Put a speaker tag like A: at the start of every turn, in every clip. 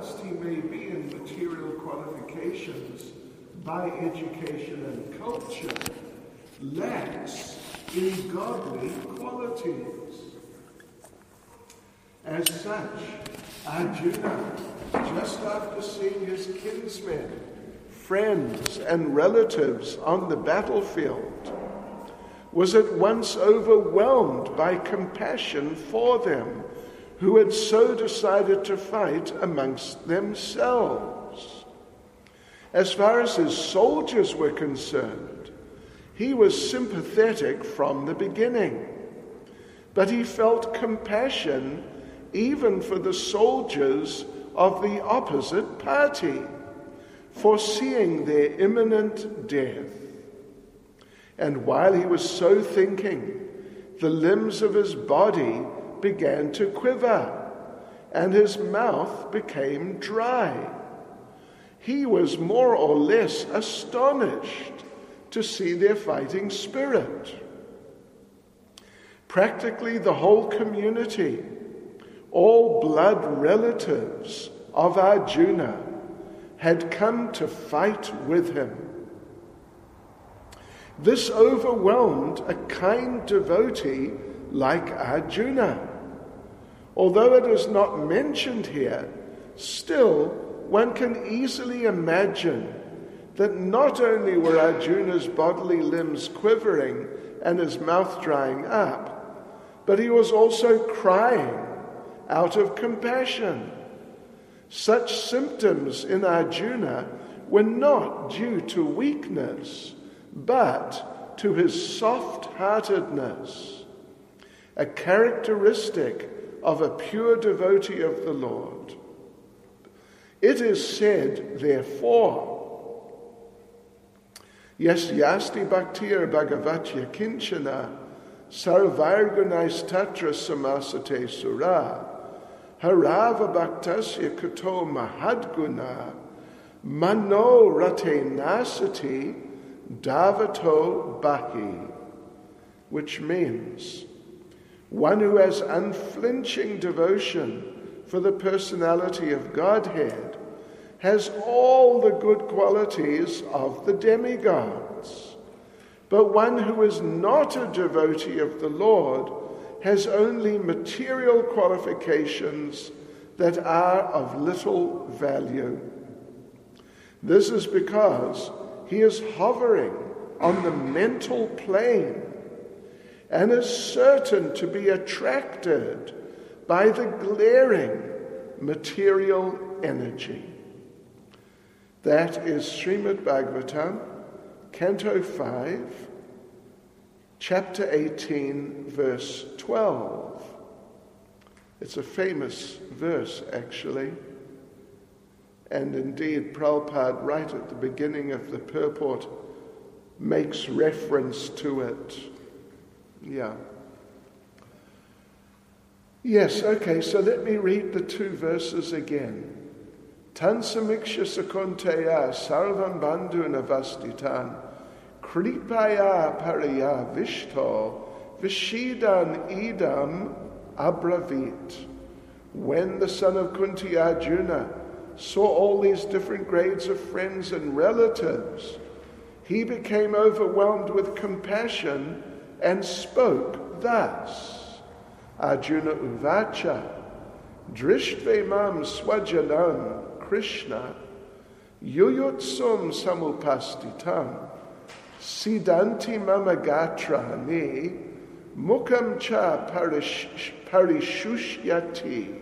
A: advanced he may be in material qualifications by education and culture, lacks in godly qualities. As such, Arjuna, just after seeing his kinsmen, friends, and relatives on the battlefield, was at once overwhelmed by compassion for them who had so decided to fight amongst themselves. As far as his soldiers were concerned, he was sympathetic from the beginning, but he felt compassion even for the soldiers of the opposite party, foreseeing their imminent death. And while he was so thinking, the limbs of his body began to quiver, and his mouth became dry. He was more or less astonished to see their fighting spirit. Practically the whole community, all blood relatives of Arjuna, had come to fight with him. This overwhelmed a kind devotee like Arjuna. Although it is not mentioned here, still one can easily imagine that not only were Arjuna's bodily limbs quivering and his mouth drying up, but he was also crying out of compassion. Such symptoms in Arjuna were not due to weakness, but to his soft-heartedness, a characteristic of a pure devotee of the Lord. It is said, therefore, Yasyasti bhaktir bhagavatya kinchana sarvargunais tatra samasate sura harava bhaktasya kato mahadguna mano rate nasati davato bahi, which means one who has unflinching devotion for the personality of Godhead has all the good qualities of the demigods. But one who is not a devotee of the Lord has only material qualifications that are of little value. This is because he is hovering on the mental plane and is certain to be attracted by the glaring material energy. That is Srimad Bhagavatam, Canto 5, Chapter 18, verse 12. It's a famous verse, actually. And indeed, Prabhupada, right at the beginning of the purport, makes reference to it. Yeah. Yes, okay, so let me read the two verses again. Tan samiksha sakunteya sarvam bandhu navastitan kripaya paraya vishto vishidan idam abravit. When the son of Kunti Arjuna saw all these different grades of friends and relatives, he became overwhelmed with compassion and spoke thus. Arjuna uvacha drishtve mam swajanam Krishna yuyutsum samupastitam sidanti mama gatrahani mukam cha parishushayati.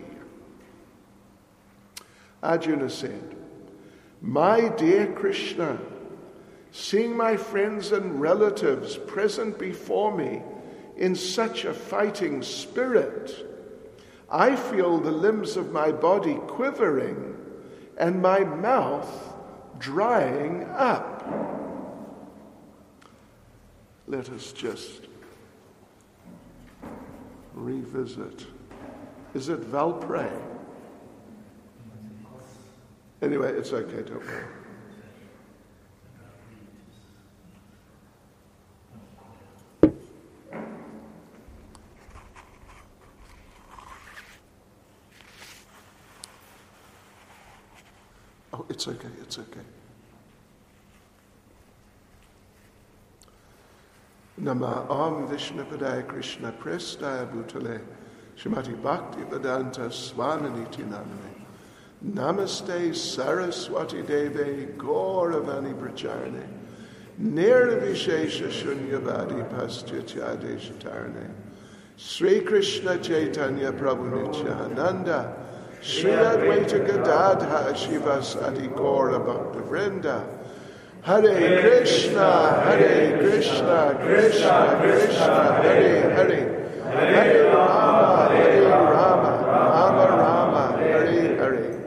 A: Arjuna said, "My dear Krishna, seeing my friends and relatives present before me in such a fighting spirit, I feel the limbs of my body quivering and my mouth drying up." Let us just revisit. Is it Valpray? Anyway, it's okay, don't worry. Oh, it's okay, it's okay. Nama Om Vishnu Padaya Krishna Prestaya Bhutale Shrimati Bhakti Vedanta Swaminiti Namane Namaste Saraswati Deve Gauravani Bracharne Nirvishesha Shunyavadi Paschyatyade Shatarne Sri Krishna Chaitanya Prabhu Nityananda Sri Advaita Gadadha Shivasati Gaura Bhakta Vrinda Hare Krishna, Krishna Krishna, Hare Hare, Hare Rama, Rama, Hare Hare.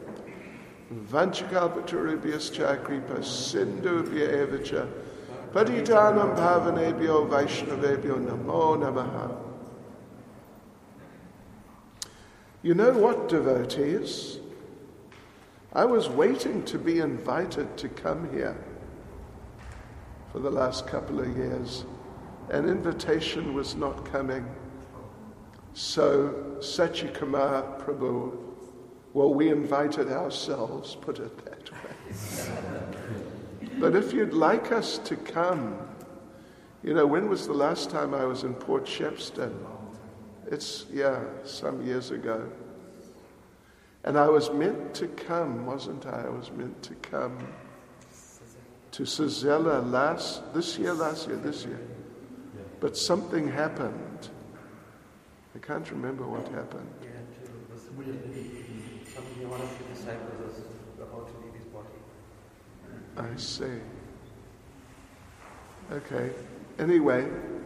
A: Vanchakalpatarubhyascha kripa sindhubhya evacha patitanam pavanebhyo vaishnavebhyo namo namaha. You know what, devotees? I was waiting to be invited to come here for the last couple of years. An invitation was not coming. So Sachikamar Prabhu, well, we invited ourselves, put it that way. But if you'd like us to come, when was the last time I was in Port Shepstone? It's, some years ago. And I was meant to come, wasn't I? I was meant to come to Sazela this year. But something happened. I can't remember what happened.
B: One of the disciples was about to leave his body.
A: I see. Okay. Anyway,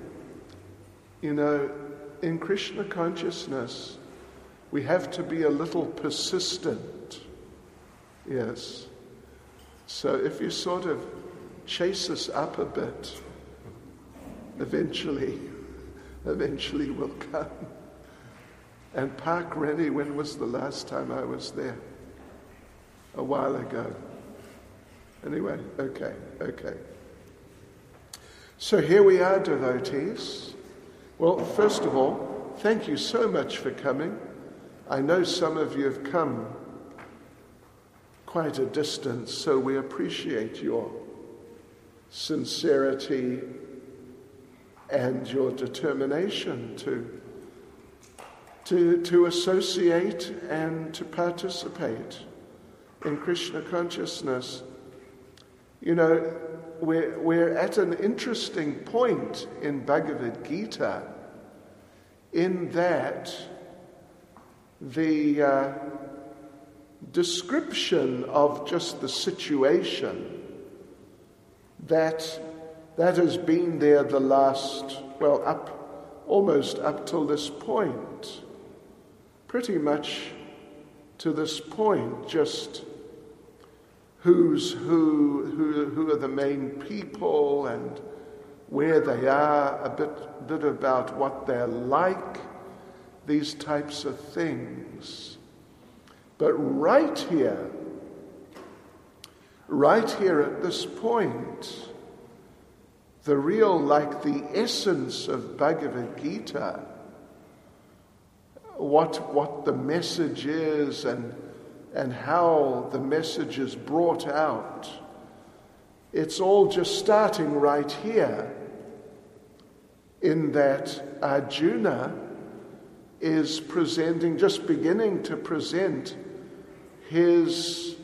A: in Krishna consciousness, we have to be a little persistent. Yes. So if you sort of chase us up a bit, eventually we'll come. And Park Rennie, when was the last time I was there? A while ago. Anyway, okay. So here we are, devotees. Well, first of all, thank you so much for coming. I know some of you have come quite a distance, so we appreciate your sincerity and your determination to associate and to participate in Krishna consciousness. We're at an interesting point in Bhagavad Gita in that the description of just the situation that has been there the last, almost up till this point, pretty much to this point, just who's who are the main people and where they are, a bit about what they're like, these types of things. But right here at this point, the real, the essence of Bhagavad Gita, what the message is and how the message is brought out, it's all just starting right here, in that Arjuna is beginning to present his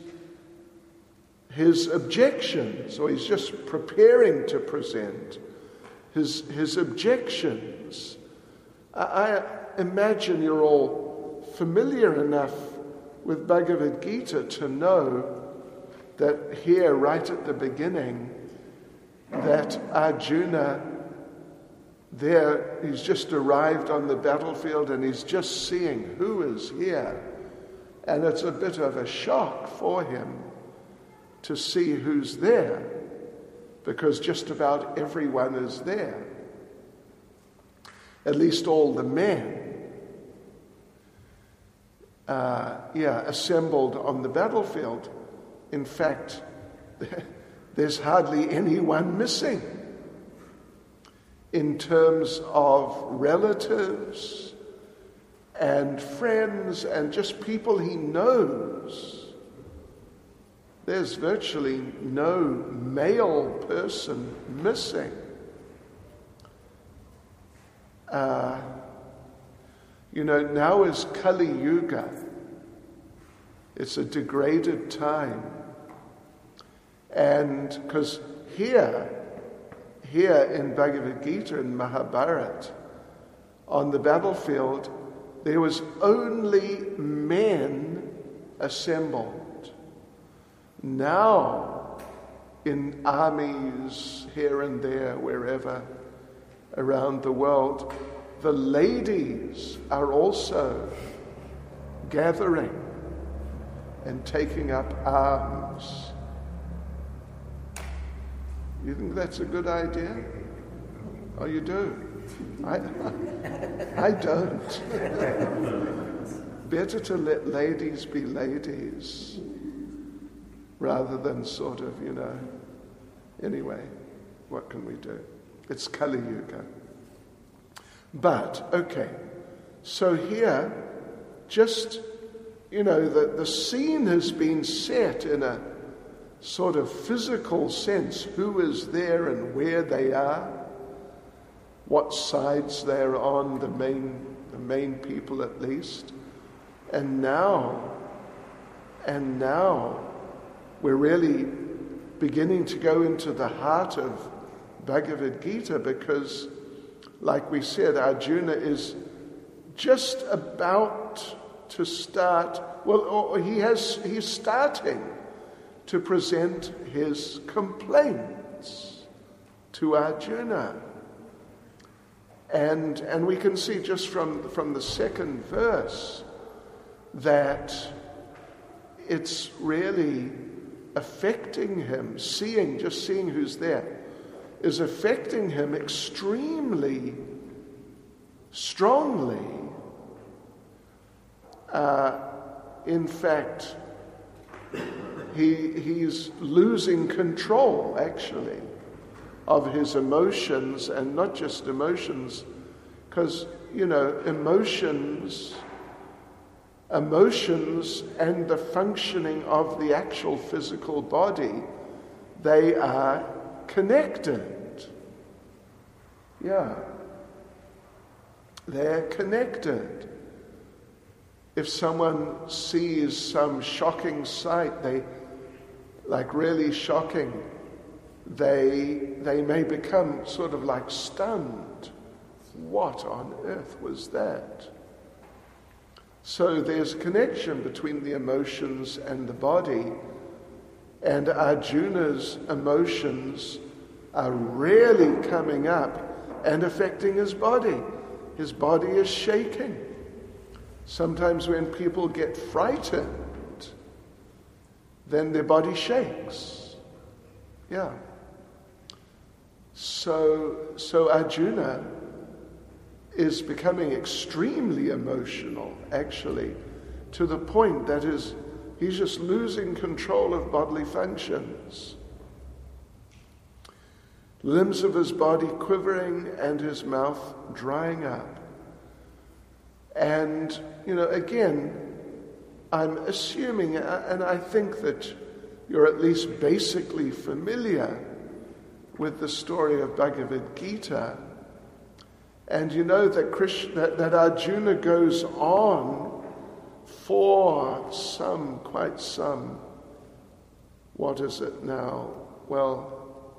A: objections, or he's just preparing to present his objections. I imagine you're all familiar enough with Bhagavad Gita to know that here, right at the beginning, that Arjuna, he's just arrived on the battlefield and he's just seeing who is here. And it's a bit of a shock for him to see who's there, because just about everyone is there. At least all the men, assembled on the battlefield. In fact, there's hardly anyone missing in terms of relatives and friends and just people he knows. there's virtually no male person missing. Now is Kali Yuga. It's a degraded time. And because here in Bhagavad Gita and Mahabharata, on the battlefield, there was only men assembled. Now, in armies here and there, wherever around the world, the ladies are also gathering and taking up arms. You think that's a good idea? Oh, you do? I don't. Better to let ladies be ladies rather than sort of, Anyway, what can we do? It's Kali Yuga. But, okay, so here, just, the scene has been set in a sort of physical sense. Who is there and where they are, what sides they're on, the main people at least. And now we're really beginning to go into the heart of Bhagavad Gita, because, like we said, Arjuna is just about to start, he's starting to present his complaints to Arjuna. And we can see just from the second verse that it's really affecting him. Just seeing who's there is affecting him extremely strongly. In fact, he's losing control, actually, of his emotions, and not just emotions, because, emotions and the functioning of the actual physical body, they are connected. Yeah. They're connected. If someone sees some shocking sight, really shocking, they may become sort of like stunned. What on earth was that? So there's a connection between the emotions and the body, and Arjuna's emotions are really coming up and affecting his body. His body is shaking. Sometimes when people get frightened, then their body shakes. Yeah. So Arjuna is becoming extremely emotional, actually, to the point that he's just losing control of bodily functions. Limbs of his body quivering and his mouth drying up. And, again, I'm assuming, and I think that you're at least basically familiar with the story of Bhagavad Gita. And you know that Arjuna goes on for quite some, what is it now? Well,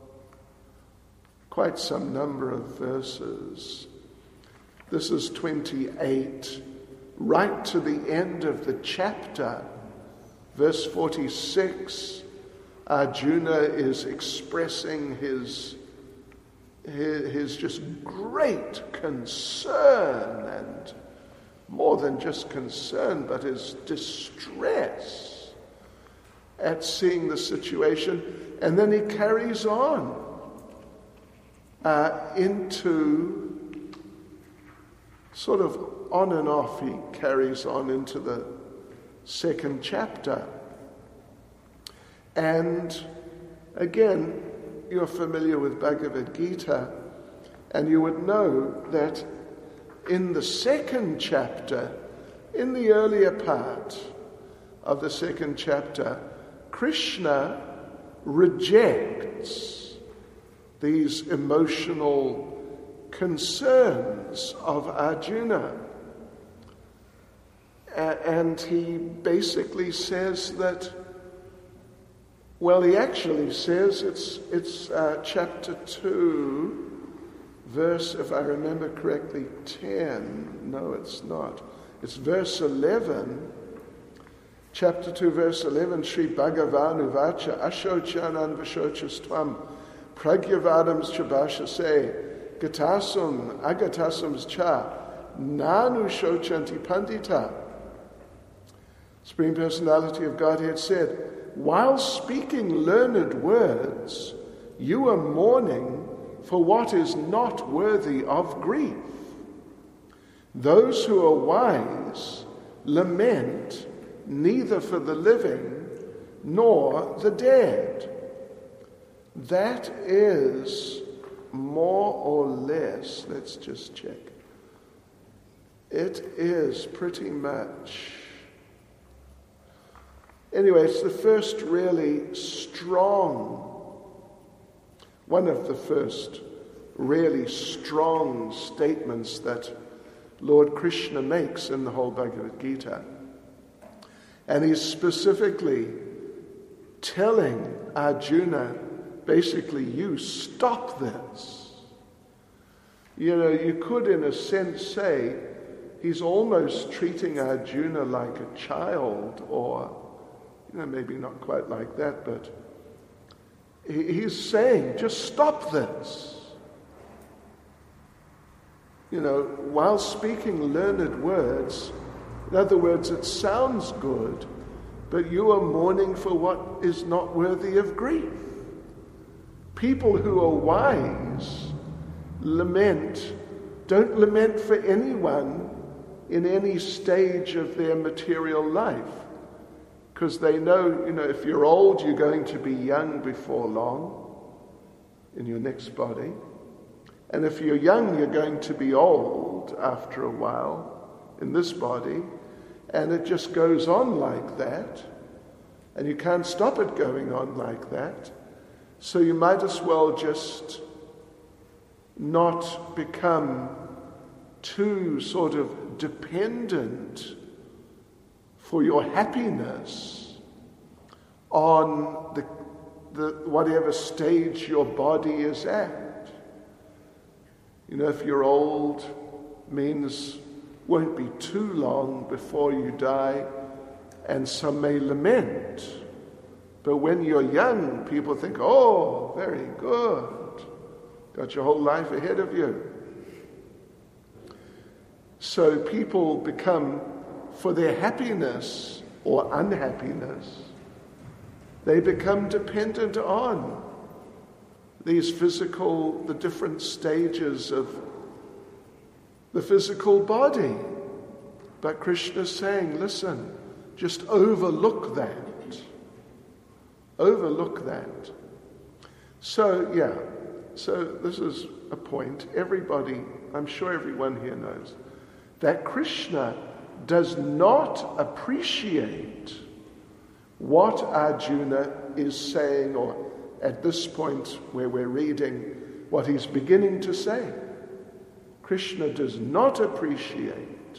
A: quite some number of verses. This is 28, right to the end of the chapter. Verse 46, Arjuna is expressing his just great concern, and more than just concern, but his distress at seeing the situation. And then he carries on into sort of on and off, he carries on into the second chapter. And again, you're familiar with Bhagavad Gita, and you would know that in the second chapter, in the earlier part of the second chapter, Krishna rejects these emotional concerns of Arjuna. And he basically says that, well, he actually says it's chapter 2, verse, if I remember correctly, 10. No, it's not. It's verse 11. Chapter 2, verse 11. Sri Bhagavan Uvacha Ashochanan Vashochastvam Pragyavadams Chabashase Gatasum Agatasums Cha Nanu Shochanti Pandita. Supreme Personality of Godhead said, while speaking learned words, you are mourning for what is not worthy of grief. Those who are wise lament neither for the living nor the dead. That is more or less, let's just check. It is pretty much. Anyway, it's the first really strong, one of the first really strong statements that Lord Krishna makes in the whole Bhagavad Gita. And he's specifically telling Arjuna, basically, you stop this. You know, you could in a sense say he's almost treating Arjuna like a child, or, you know, maybe not quite like that, but he's saying, just stop this. You know, while speaking learned words, in other words, it sounds good, but you are mourning for what is not worthy of grief. People who are wise don't lament for anyone in any stage of their material life, because they know, you know, if you're old, you're going to be young before long in your next body. And if you're young, you're going to be old after a while in this body. And it just goes on like that. And you can't stop it going on like that. So you might as well just not become too sort of dependent for your happiness on the whatever stage your body is at. You know, if you're old, means won't be too long before you die, and some may lament. But when you're young, people think, oh, very good. Got your whole life ahead of you. So people become, for their happiness or unhappiness, they become dependent on these the different stages of the physical body. But Krishna is saying, listen, just overlook that. Overlook that. So this is a point. Everybody, I'm sure everyone here knows, that Krishna does not appreciate what Arjuna is saying, or at this point where we're reading what he's beginning to say. Krishna does not appreciate.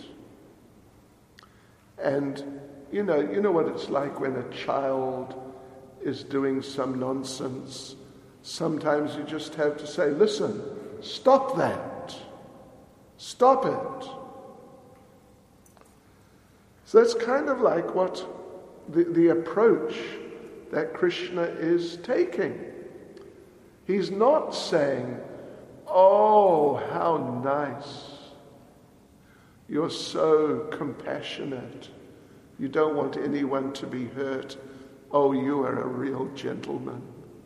A: And you know what it's like when a child is doing some nonsense. Sometimes you just have to say, listen, stop that. Stop it. So that's kind of like what the approach that Krishna is taking. He's not saying, oh, how nice. You're so compassionate. You don't want anyone to be hurt. Oh, you are a real gentleman.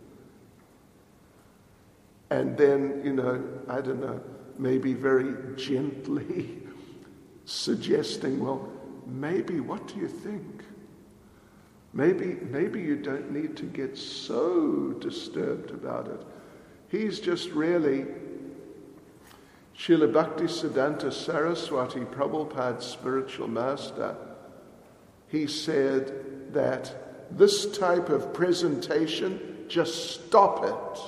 A: And then, I don't know, maybe very gently suggesting, well, maybe, what do you think? Maybe you don't need to get so disturbed about it. He's just really, Srila Bhaktisiddhanta Saraswati, Prabhupada's spiritual master, he said that this type of presentation, just stop it.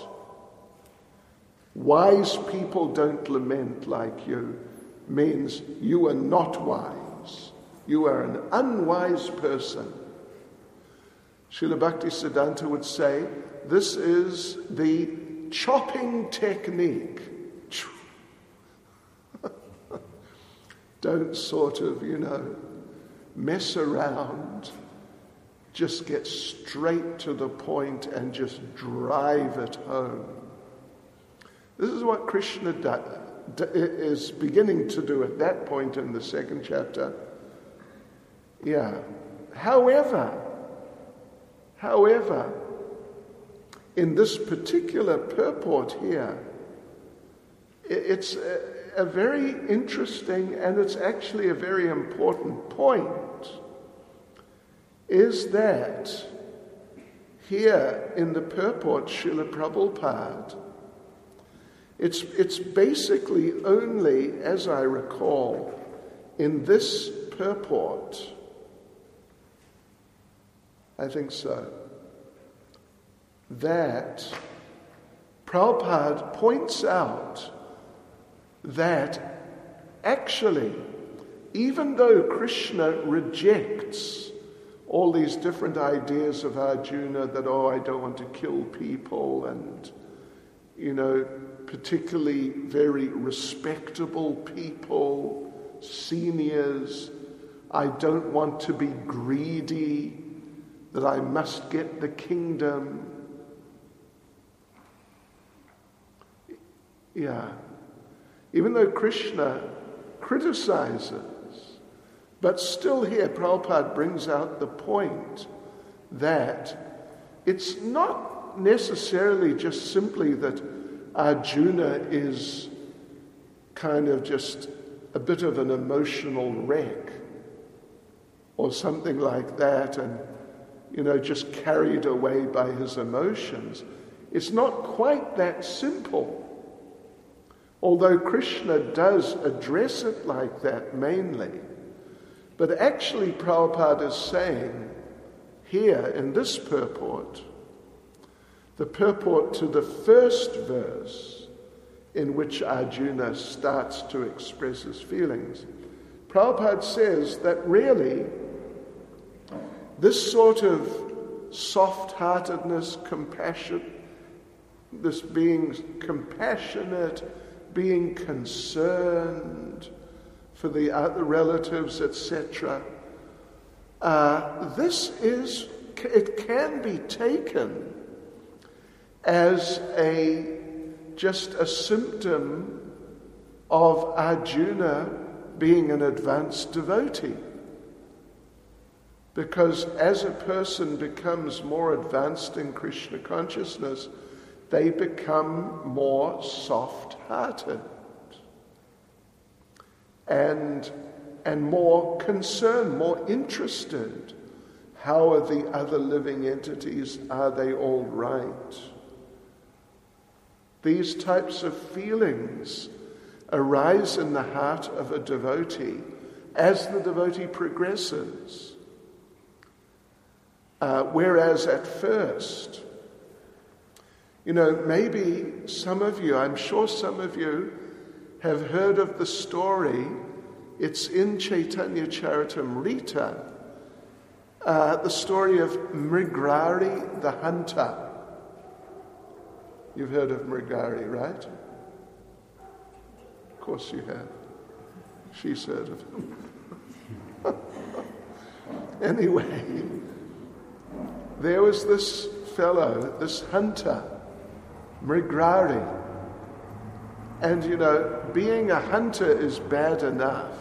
A: Wise people don't lament like you means you are not wise. You are an unwise person. Srila Bhaktisiddhanta would say, this is the chopping technique. Don't sort of, mess around. Just get straight to the point and just drive it home. This is what Krishna is beginning to do at that point in the second chapter. Yeah. However, in this particular purport here, it's a very interesting, and it's actually a very important point, is that here in the purport, Srila Prabhupada, it's basically only, as I recall, in this purport, I think so, that Prabhupada points out that actually, even though Krishna rejects all these different ideas of Arjuna that, I don't want to kill people, and, particularly very respectable people, seniors, I don't want to be greedy, that I must get the kingdom. Yeah. Even though Krishna criticizes, but still here Prabhupada brings out the point that it's not necessarily just simply that Arjuna is kind of just a bit of an emotional wreck or something like that, and just carried away by his emotions. It's not quite that simple. Although Krishna does address it like that mainly, but actually Prabhupada is saying here in this purport, the purport to the first verse in which Arjuna starts to express his feelings, Prabhupada says that really this sort of soft-heartedness, compassion, this being compassionate, being concerned for the other relatives, etc. It can be taken as just a symptom of Arjuna being an advanced devotee. Because as a person becomes more advanced in Krishna consciousness, they become more soft-hearted and more concerned, more interested. How are the other living entities? Are they all right? These types of feelings arise in the heart of a devotee as the devotee progresses. Whereas at first, maybe some of you, I'm sure some of you have heard of the story. It's in Chaitanya Charitamrita, the story of Mrigarhi the hunter. You've heard of Mrigarhi, right? Of course you have. She's heard of him. Anyway, there was this fellow, this hunter, Mrigarhi. And being a hunter is bad enough.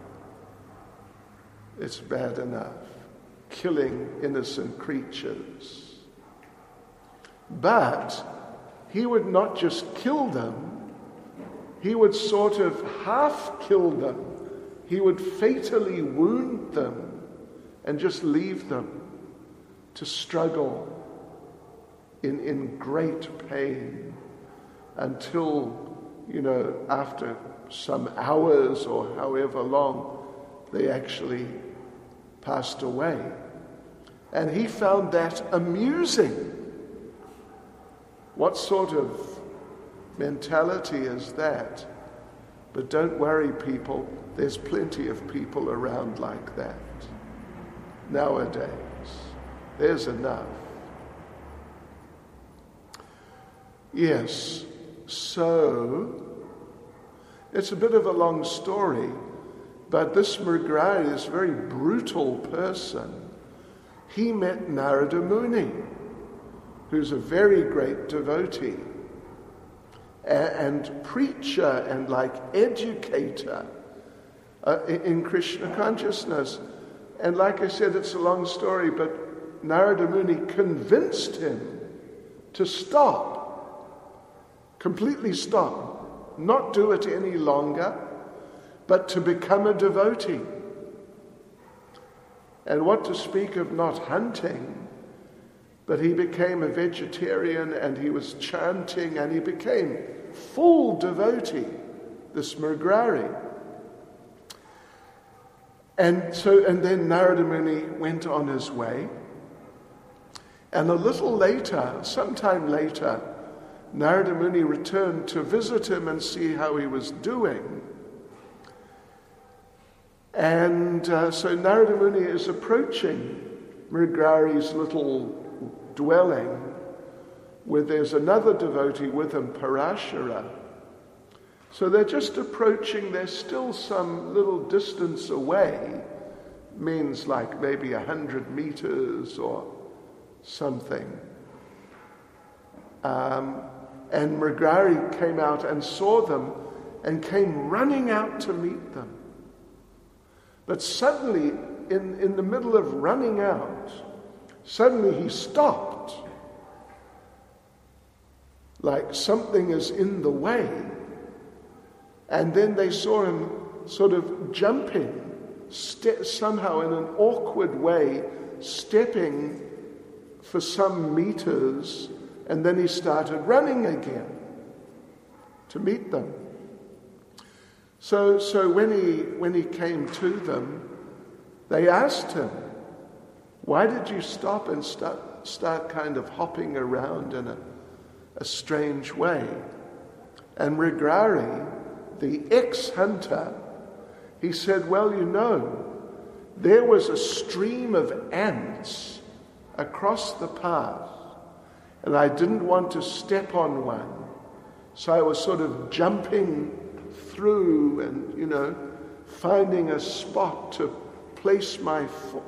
A: It's bad enough, killing innocent creatures. But he would not just kill them, he would sort of half kill them. He would fatally wound them and just leave them to struggle in great pain until, after some hours or however long, they actually passed away. And he found that amusing. What sort of mentality is that? But don't worry, people. There's plenty of people around like that nowadays. There's enough. Yes, so it's a bit of a long story, but this Mrigarari is a very brutal person. He met Narada Muni, who's a very great devotee and preacher and like educator in Krishna consciousness. And like I said, it's a long story, but Narada Muni convinced him to stop, completely stop, not do it any longer, but to become a devotee. And what to speak of not hunting, but he became a vegetarian and he was chanting and he became full devotee, this Mrigarari. And then Narada Muni went on his way. And a little later, sometime later, Narada Muni returned to visit him and see how he was doing. And so Narada Muni is approaching Mrigarari's little dwelling, where there's another devotee with him, Parashara. So they're just approaching, they're still some little distance away, means like maybe 100 meters or something. And Mrigarari came out and saw them and came running out to meet them. But suddenly, in the middle of running out, suddenly he stopped. Like something is in the way. And then they saw him sort of jumping, somehow in an awkward way, stepping for some meters, and then he started running again to meet them. So when he came to them, they asked him, "Why did you stop and start kind of hopping around in a strange way?" And Mrigarari, the ex-hunter, he said, "Well, there was a stream of ants across the path, and I didn't want to step on one, so I was sort of jumping through and, finding a spot to place my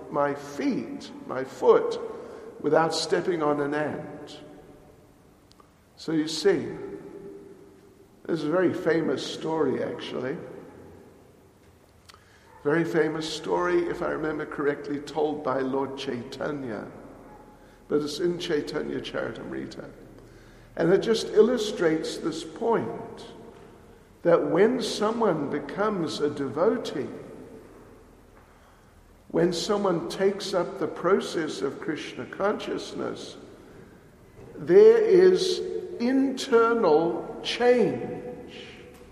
A: foot, without stepping on an ant." So you see, this is a very famous story, actually. Very famous story, if I remember correctly, told by Lord Chaitanya. But it's in Chaitanya Charitamrita. And it just illustrates this point, that when someone becomes a devotee, when someone takes up the process of Krishna consciousness, there is internal change.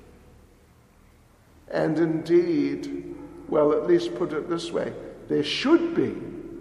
A: And indeed, well, at least put it this way, there should be.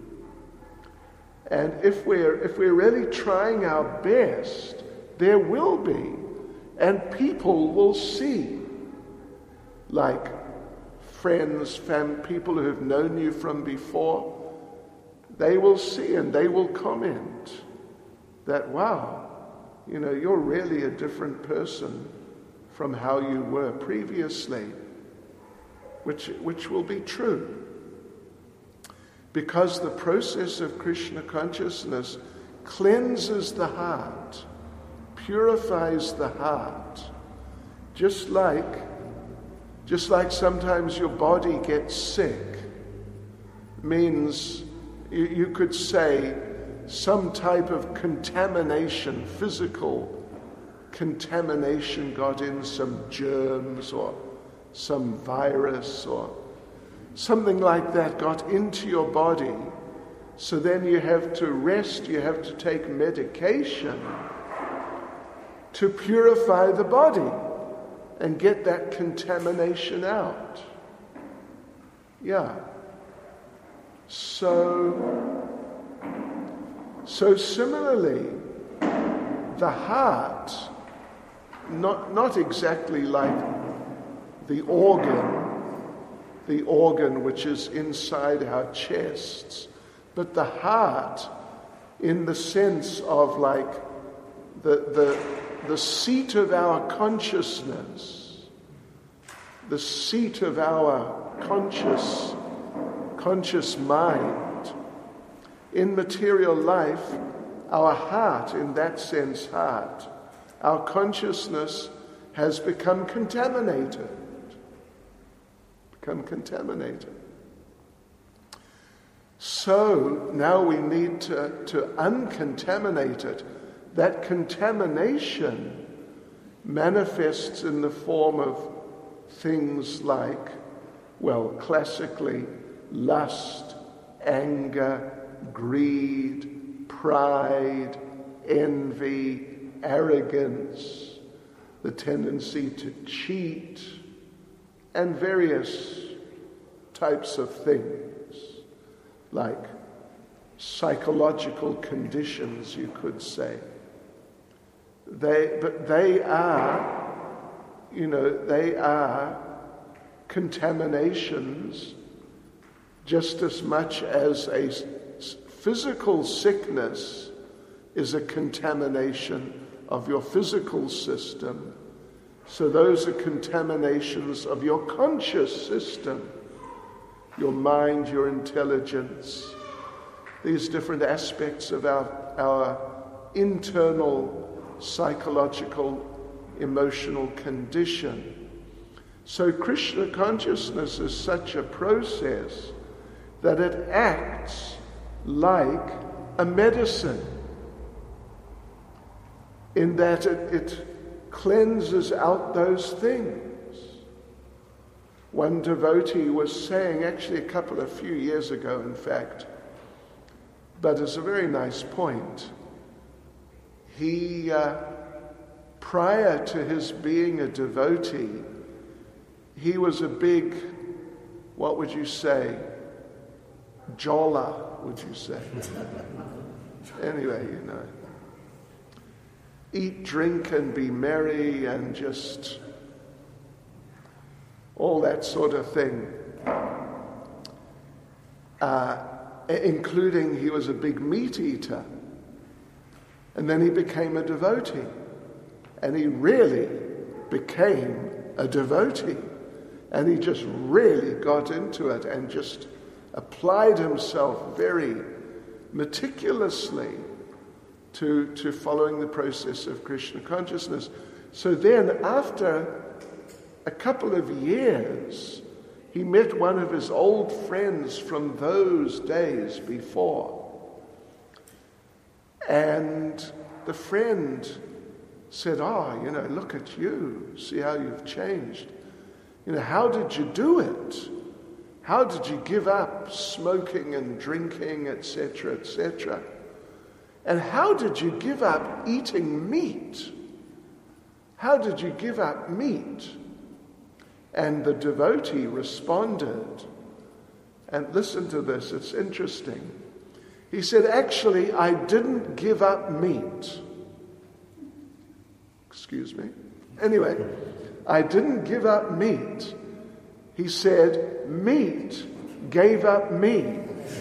A: And if we're really trying our best, there will be. And people will see, like friends, people who have known you from before, they will see and they will comment that, wow, you're really a different person from how you were previously, which will be true. Because the process of Krishna consciousness cleanses the heart, purifies the heart, just like sometimes your body gets sick. Means you could say some type of contamination, physical contamination got in, some germs or some virus or something like that got into your body. So then you have to rest, you have to take medication to purify the body and get that contamination out. Yeah. So So similarly, the heart, not exactly like the organ which is inside our chests, but the heart in the sense of like the seat of our consciousness, the seat of our conscious mind. In material life, our heart, in that sense, our consciousness has become contaminated. So now we need to uncontaminate it. That contamination manifests in the form of things like, well, classically, lust, anger, greed, pride, envy, arrogance, the tendency to cheat, and various types of things, like psychological conditions, you could say. They are contaminations just as much as a physical sickness is a contamination of your physical system. So those are contaminations of your conscious system, your mind, your intelligence, these different aspects of our internal psychological, emotional condition. So Krishna consciousness is such a process that it acts like a medicine, in that it cleanses out those things. One devotee was saying, actually a few years ago in fact, but it's a very nice point. He, prior to his being a devotee, he was a big, what would you say, jolla, would you say? Anyway, eat, drink, and be merry, and just all that sort of thing. Including he was a big meat eater. And then he became a devotee. And he really became a devotee. And he just really got into it and just applied himself very meticulously to following the process of Krishna consciousness. So then, after a couple of years, he met one of his old friends from those days before. And the friend said, look at you, see how you've changed. How did you do it? How did you give up smoking and drinking, etc., etc.? And how did you give up eating meat? How did you give up meat? And the devotee responded, and listen to this, it's interesting. He said, actually, I didn't give up meat. Excuse me. Anyway, I didn't give up meat. He said, meat gave up me.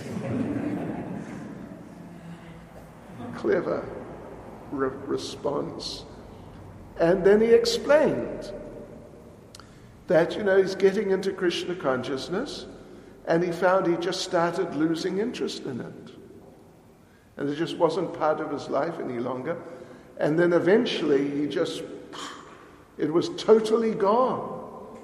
A: Clever response. And then he explained that, he's getting into Krishna consciousness, and he found he just started losing interest in it. And it just wasn't part of his life any longer. And then eventually it was totally gone.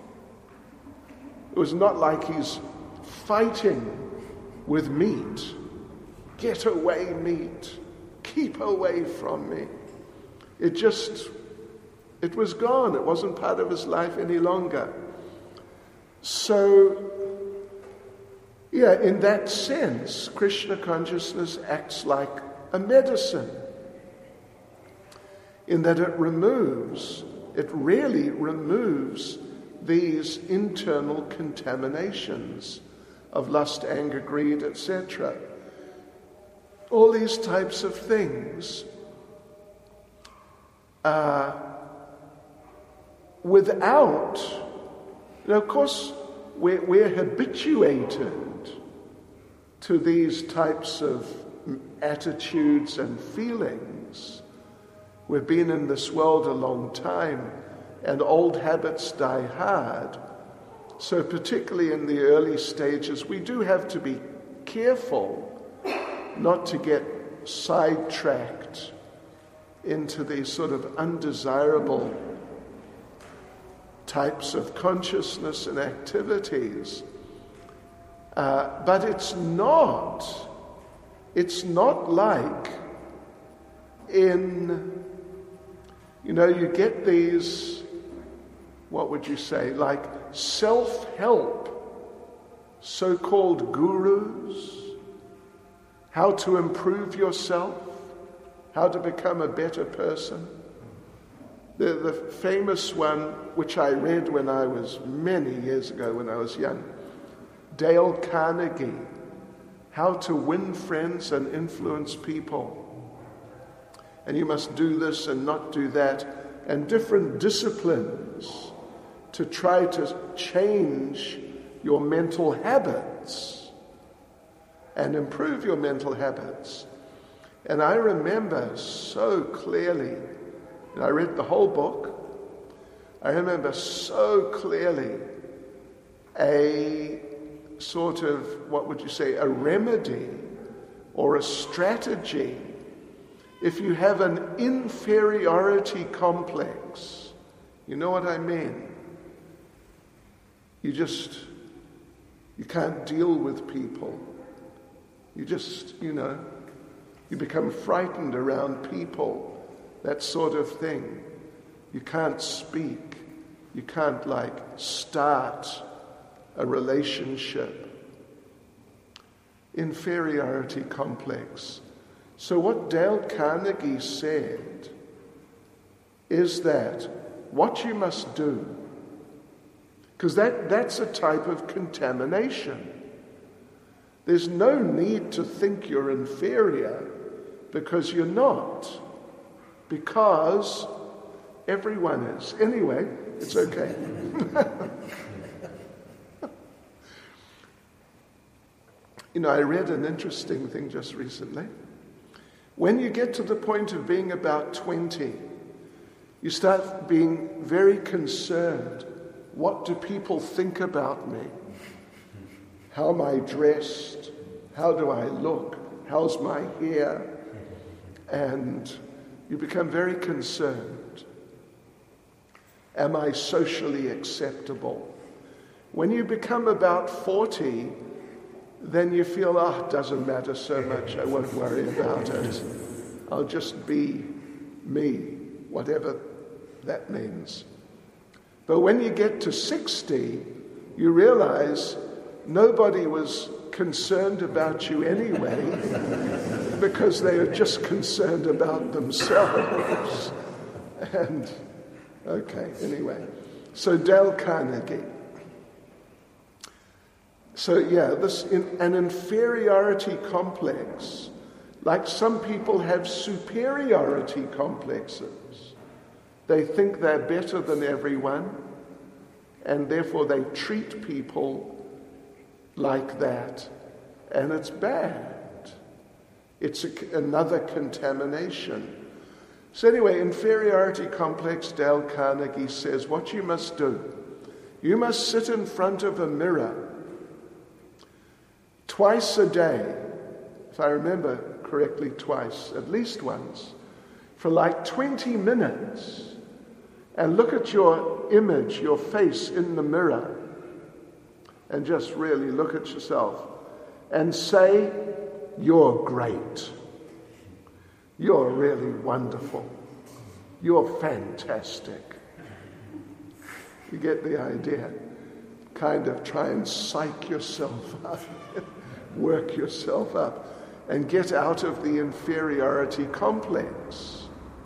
A: It was not like he's fighting with meat. Get away, meat. Keep away from me. It was gone. It wasn't part of his life any longer. So, in that sense, Krishna consciousness acts like a medicine, in that it really removes these internal contaminations of lust, anger, greed, etc. all these types of things, without, of course, we're habituated to these types of attitudes and feelings. We've been in this world a long time, and old habits die hard. So particularly in the early stages, we do have to be careful not to get sidetracked into these sort of undesirable types of consciousness and activities. But it's not like in, you get these, what would you say, like self-help, so-called gurus, how to improve yourself, how to become a better person. The famous one, which I read when I was many years ago when I was young, Dale Carnegie, How to Win Friends and Influence People. And you must do this and not do that, and different disciplines to try to change your mental habits and improve your mental habits. And I remember so clearly, and I read the whole book, I remember so clearly a sort of, what would you say, a remedy or a strategy if you have an inferiority complex. You know what I mean? You can't deal with people. You become frightened around people, that sort of thing. You can't speak. You can't start a relationship. Inferiority complex. So what Dale Carnegie said is that what you must do, because that's a type of contamination. There's no need to think you're inferior, because you're not. Because everyone is. Anyway, it's okay. I read an interesting thing just recently. When you get to the point of being about 20, you start being very concerned. What do people think about me? How am I dressed? How do I look? How's my hair? And you become very concerned. Am I socially acceptable? When you become about 40, then you feel, it doesn't matter so much, I won't worry about it. I'll just be me, whatever that means. But when you get to 60, you realize nobody was concerned about you anyway, because they are just concerned about themselves. And, okay, anyway. So Dale Carnegie. So an inferiority complex, like some people have superiority complexes. They think they're better than everyone, and therefore they treat people like that, and it's bad. It's another contamination. So anyway, inferiority complex, Dale Carnegie says, what you must do, you must sit in front of a mirror twice a day, if I remember correctly, twice, at least once, for 20 minutes, and look at your image, your face in the mirror, and just really look at yourself and say, you're great. You're really wonderful. You're fantastic. You get the idea. Kind of try and psych yourself up, work yourself up, and get out of the inferiority complex.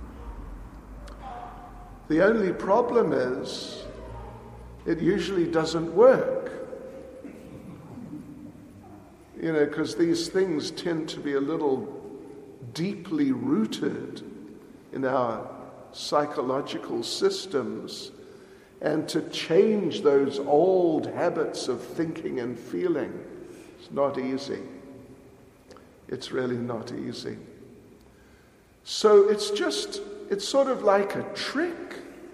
A: The only problem is, it usually doesn't work. Because these things tend to be a little deeply rooted in our psychological systems, and to change those old habits of thinking and feeling, it's not easy. It's really not easy. So it's sort of like a trick,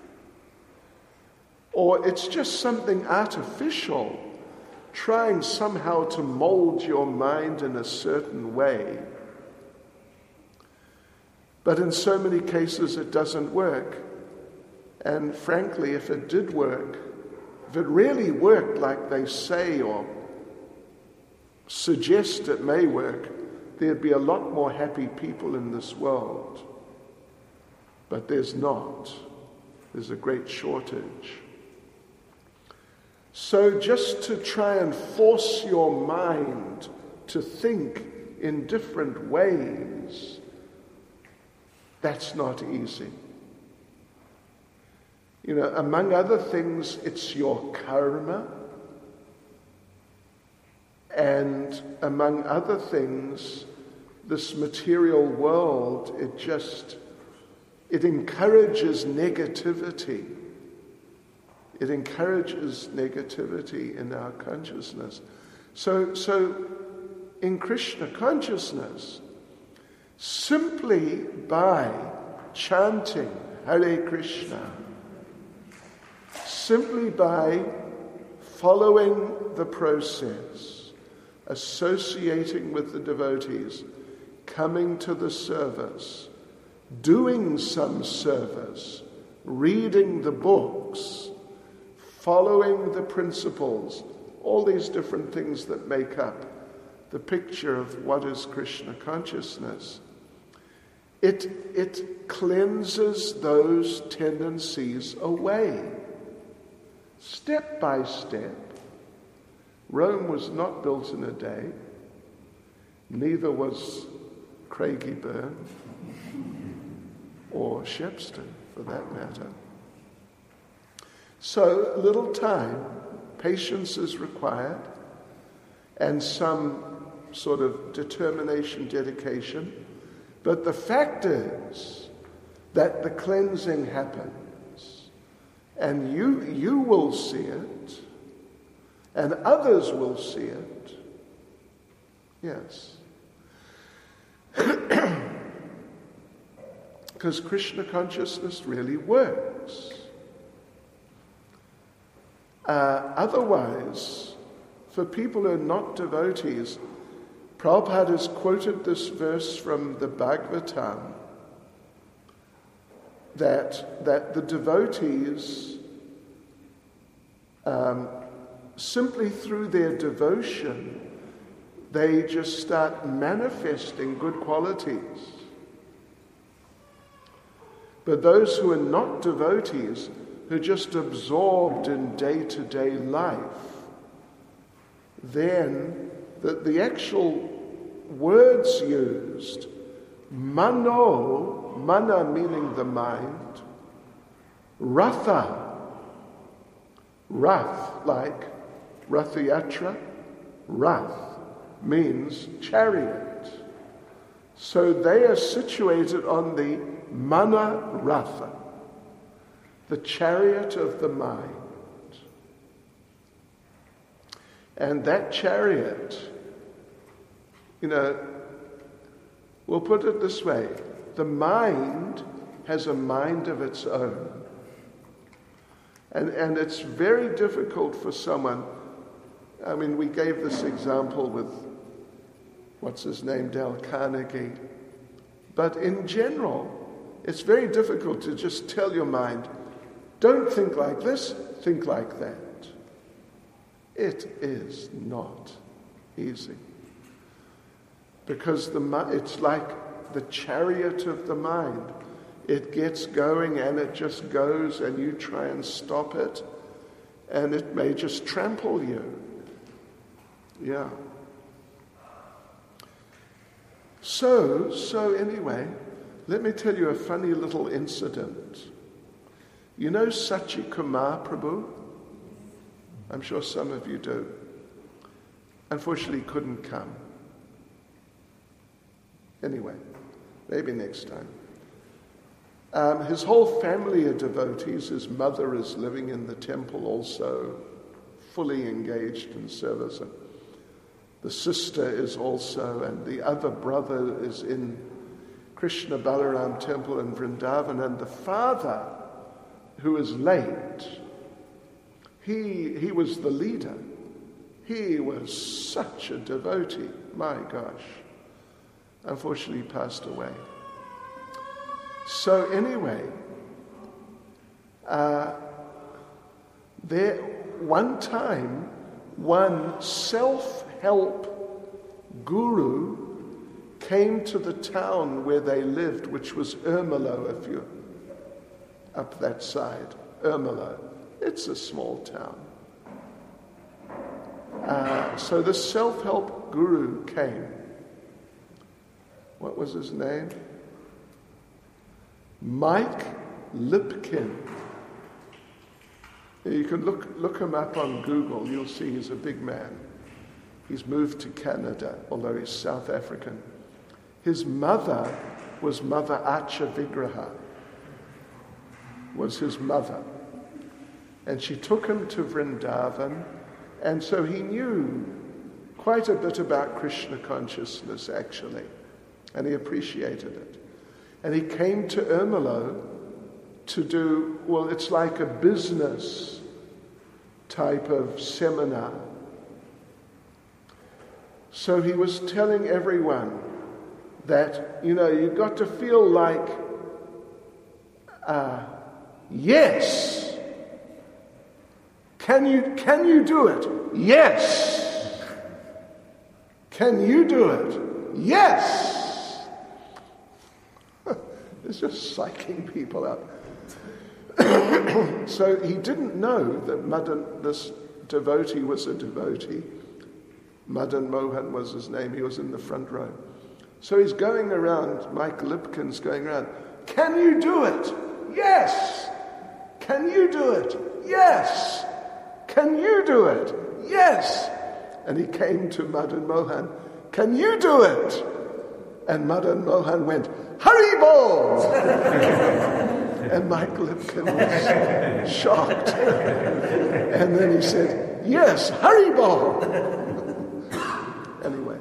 A: or it's just something artificial, trying somehow to mold your mind in a certain way. But in so many cases it doesn't work. And frankly, if it did work, if it really worked like they say or suggest it may work, there'd be a lot more happy people in this world. But there's not. There's a great shortage. So just to try and force your mind to think in different ways, that's not easy. You know, among other things, it's your karma. And among other things, this material world, it encourages negativity. It encourages negativity in our consciousness. So in Krishna consciousness, simply by chanting Hare Krishna, simply by following the process, associating with the devotees, coming to the service, doing some service, reading the books, following the principles, all these different things that make up the picture of what is Krishna consciousness, it cleanses those tendencies away, step by step. Rome was not built in a day, neither was Craigieburn or Shepstone, for that matter. So a little time, patience is required, and some sort of determination, dedication. But the fact is that the cleansing happens, and you will see it, and others will see it. Yes. Because Krishna consciousness really works. Otherwise, for people who are not devotees, Prabhupada has quoted this verse from the Bhagavatam, that the devotees, simply through their devotion, they just start manifesting good qualities. But those who are not devotees, who are just absorbed in day-to-day life, then the actual words used, mana meaning the mind, ratha, rath, like Rathayatra, rath means chariot. So they are situated on the mana ratha, the chariot of the mind. And that chariot, we'll put it this way, the mind has a mind of its own. And it's very difficult for someone, we gave this example with, what's his name, Dale Carnegie. But in general, it's very difficult to just tell your mind, don't think like this, think like that. It is not easy. Because it's like the chariot of the mind. It gets going and it just goes, and you try and stop it, and it may just trample you. Yeah. So anyway, let me tell you a funny little incident. You know Sachi Kumar Prabhu? I'm sure some of you do. Unfortunately, couldn't come. Anyway, Maybe next time. His whole family are devotees. His mother is living in the temple also, fully engaged in service. And the sister is also, and the other brother is in Krishna Balaram temple in Vrindavan. And the father, who is late, he was the leader. He was such a devotee, my gosh. Unfortunately, he passed away. So anyway, there one time, one self-help guru came to the town where they lived, which was Ermelo, if you're up that side. Ermelo. It's a small town. So the self-help guru came. What was his name? Mike Lipkin. You can look him up on Google. You'll see he's a big man. He's moved to Canada, although he's South African. His mother was Mother Acha Vigraha, was his mother. And she took him to Vrindavan, and so he knew quite a bit about Krishna consciousness, actually, and he appreciated it. And he came to Ermelo to do, well, it's like a business type of seminar. So he was telling everyone that, you've got to feel like, yes. Can you do it? Yes. Can you do it? Yes. It's just psyching people up. So he didn't know that this devotee was a devotee. Madan Mohan was his name. He was in the front row. So he's going around, Mike Lipkin's going around. Can you do it? Yes. Can you do it? Yes. Can you do it? Yes. And he came to Madan Mohan. Can you do it? And Madan Mohan went, Haribol! And Mike Lipkin was shocked. And then he said, yes, Haribol! Anyway.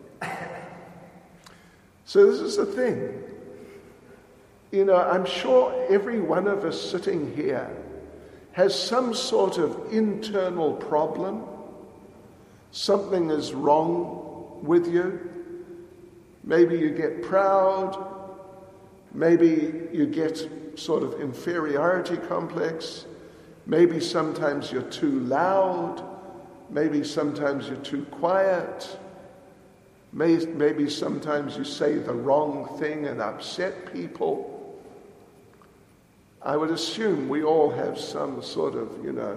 A: So this is the thing. I'm sure every one of us sitting here has some sort of internal problem. Something is wrong with you. Maybe you get proud. Maybe you get sort of inferiority complex. Maybe sometimes you're too loud. Maybe sometimes you're too quiet. Maybe sometimes you say the wrong thing and upset people. I would assume we all have some sort of,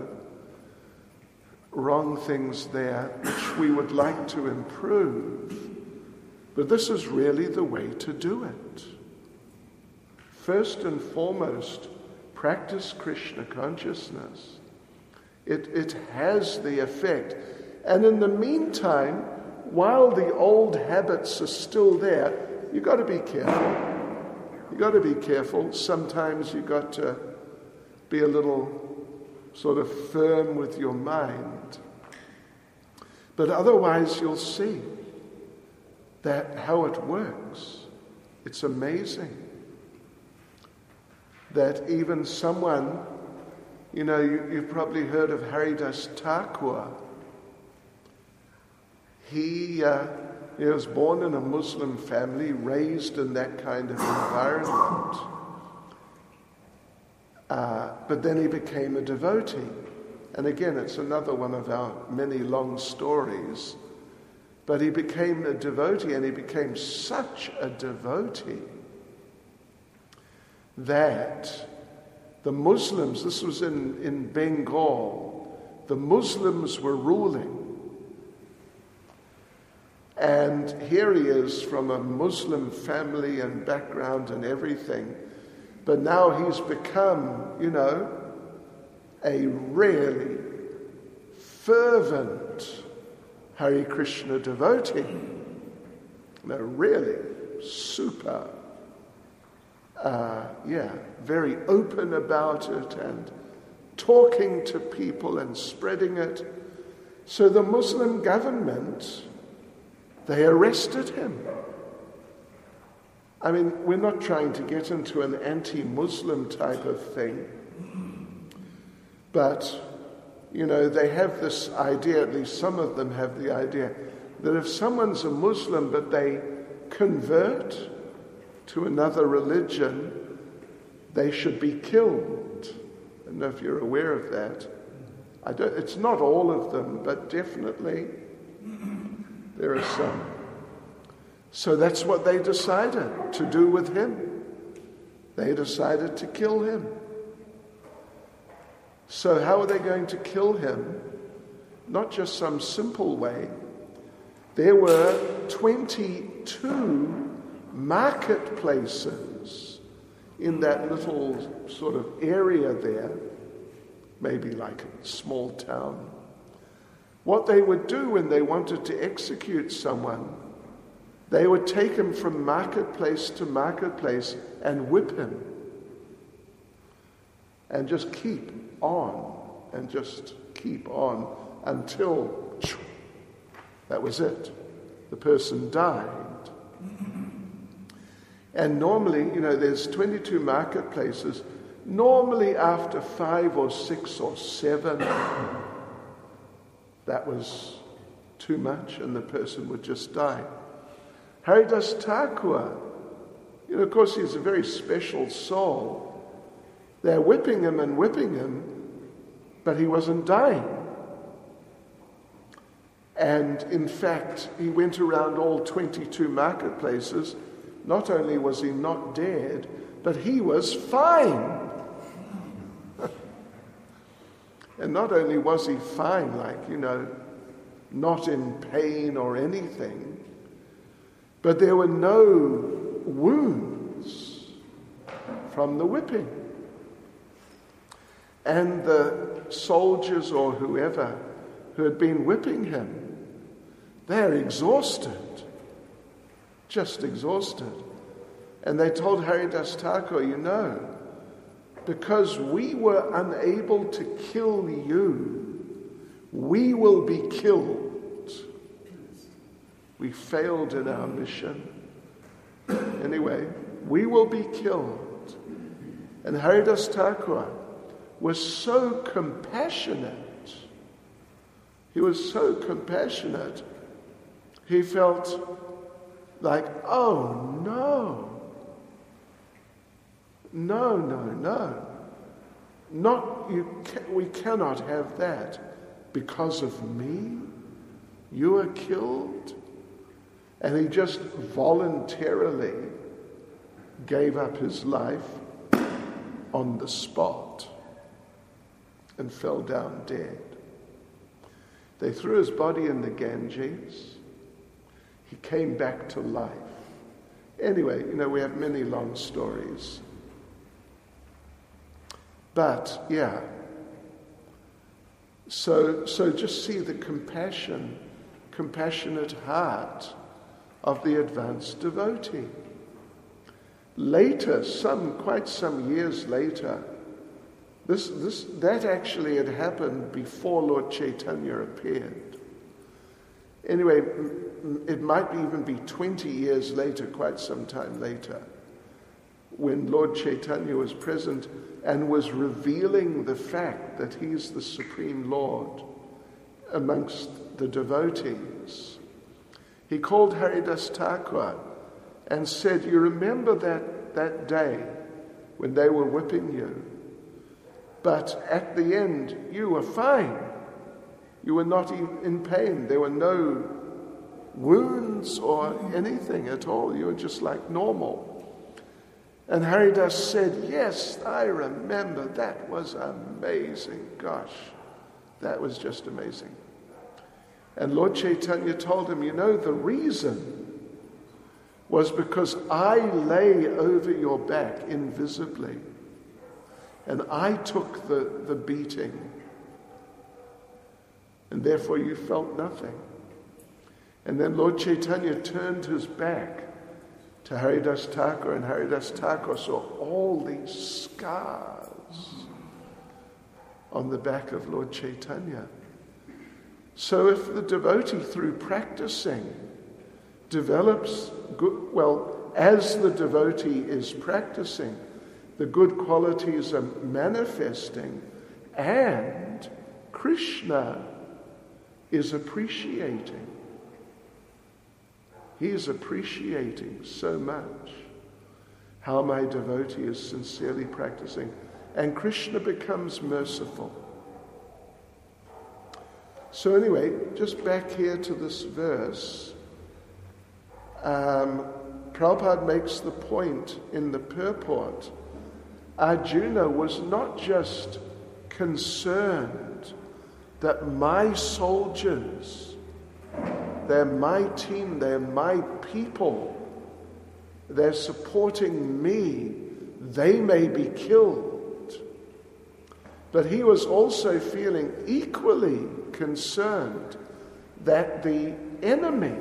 A: wrong things there which we would like to improve. But this is really the way to do it. First and foremost, practice Krishna consciousness. It has the effect. And in the meantime, while the old habits are still there, you've got to be careful. You've got to be careful. Sometimes you've got to be a little sort of firm with your mind. But otherwise you'll see that how it works. It's amazing that even someone, you've probably heard of Haridas Thakur. He was born in a Muslim family, raised in that kind of environment. But then he became a devotee. And again, it's another one of our many long stories. But he became a devotee, and he became such a devotee that the Muslims, this was in Bengal, the Muslims were ruling. And here he is from a Muslim family and background and everything. But now he's become, a really fervent Hare Krishna devotee. Really super very open about it and talking to people and spreading it. So the Muslim government, they arrested him. I mean, we're not trying to get into an anti-Muslim type of thing, but, they have this idea, at least some of them have the idea, that if someone's a Muslim but they convert to another religion, they should be killed. I don't know if you're aware of that. It's not all of them, but definitely there are some. So that's what they decided to do with him. They decided to kill him. So how are they going to kill him? Not just some simple way. There were 22 marketplaces in that little sort of area there, maybe like a small town. What they would do when they wanted to execute someone, they would take him from marketplace to marketplace and whip him. And just keep on until that was it. The person died. And normally, there's 22 marketplaces. Normally after 5 or 6 or 7, that was too much and the person would just die. Haridas Thakur, of course he's a very special soul. They're whipping him, but he wasn't dying. And in fact, he went around all 22 marketplaces. Not only was he not dead, but he was fine. And not only was he fine, not in pain or anything, but there were no wounds from the whipping. And the soldiers or whoever who had been whipping him, they're exhausted, just exhausted. And they told Haridas Thakur, because we were unable to kill you, we will be killed. We failed in our mission. Anyway, we will be killed. And Haridas Thakur was so compassionate. He was so compassionate. He felt like, oh no. No. We cannot have that. Because of me, you are killed. And he just voluntarily gave up his life on the spot and fell down dead. They threw his body in the Ganges. He came back to life. Anyway, we have many long stories. But, so just see the compassionate heart of the advanced devotee. Later, quite some years later, that actually had happened before Lord Chaitanya appeared. Anyway, it might even be 20 years later, quite some time later, when Lord Chaitanya was present and was revealing the fact that he's the Supreme Lord amongst the devotees. He called Haridas Thakur and said, you remember that day when they were whipping you? But at the end, you were fine. You were not even in pain. There were no wounds or anything at all. You were just like normal. And Haridas said, yes, I remember. That was amazing. Gosh, that was just amazing. And Lord Chaitanya told him, the reason was because I lay over your back invisibly. And I took the beating. And therefore you felt nothing. And then Lord Chaitanya turned his back to Haridas Thakur, and Haridas Thakur saw all these scars on the back of Lord Chaitanya. So if the devotee, through practicing, develops good, as the devotee is practicing, the good qualities are manifesting, and Krishna is appreciating. He is appreciating so much how my devotee is sincerely practicing, and Krishna becomes merciful. So anyway, just back here to this verse, Prabhupada makes the point in the purport. Arjuna was not just concerned that my soldiers, they're my team, they're my people, they're supporting me, they may be killed. But he was also feeling equally concerned that the enemy,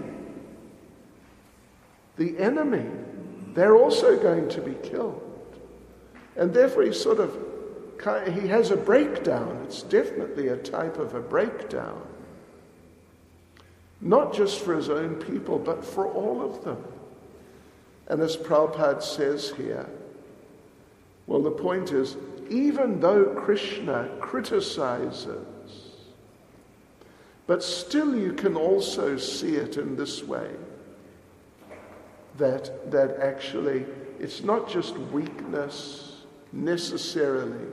A: they're also going to be killed. And therefore he has a breakdown. It's definitely a type of a breakdown. Not just for his own people, but for all of them. And as Prabhupada says here, well, the point is, even though Krishna criticizes, but still you can also see it in this way, that actually it's not just weakness necessarily,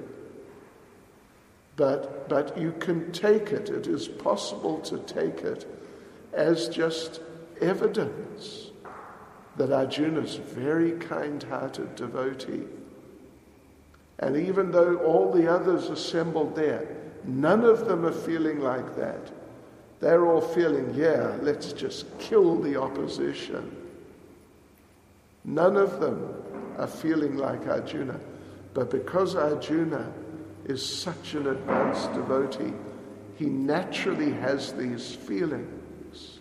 A: but you can take it, it is possible to take it as just evidence that Arjuna's a very kind-hearted devotee. And even though all the others assembled there, none of them are feeling like that. They're all feeling, yeah, let's just kill the opposition. None of them are feeling like Arjuna. But because Arjuna is such an advanced devotee, he naturally has these feelings.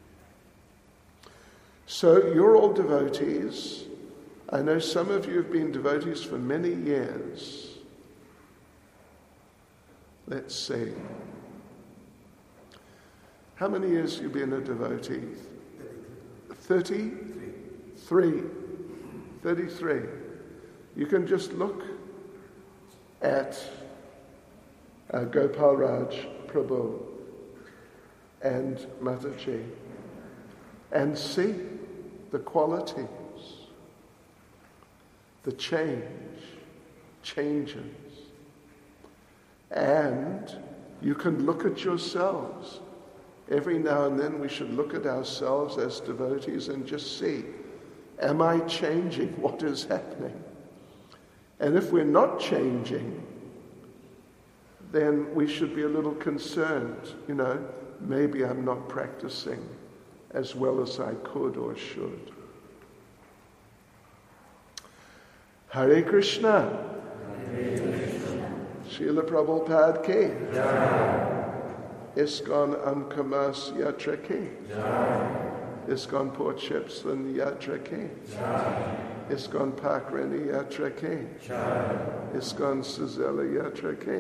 A: So you're all devotees. I know some of you have been devotees for many years. Let's see. How many years have you been a devotee? 33. 33. You can just look at Gopal Raj Prabhu and Mataji and see the qualities, the changes. And you can look at yourselves. Every now and then we should look at ourselves as devotees and just see, am I changing? What is happening? And if we're not changing, then we should be a little concerned. Maybe I'm not practicing as well as I could or should. Hare Krishna. Hare Krishna. Srila Prabhupada ki. ISKCON Amkamas Yatra ki. ISKCON Port Shepstone Yatra ki. ISKCON Pakrani Yatra ki. ISKCON Sazela Yatra ki.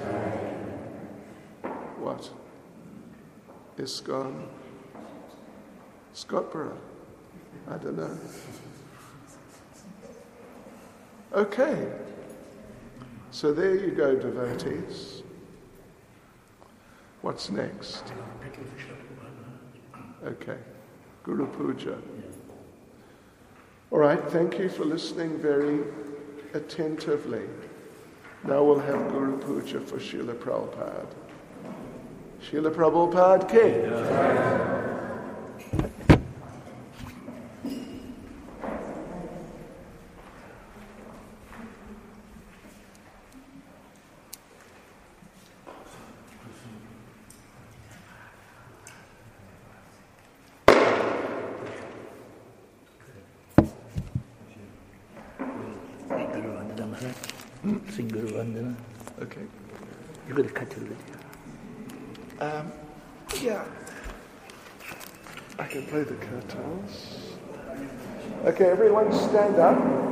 A: What? ISKCON Scottsboro? I don't know. Okay. So there you go, devotees. What's next? Okay. Guru Puja. All right, thank you for listening very attentively. Now we'll have Guru Puja for Srila Prabhupada. Srila Prabhupada ki. Okay.
C: You're going to cut your video.
A: Yeah. I can play the curtains. Okay, everyone stand up.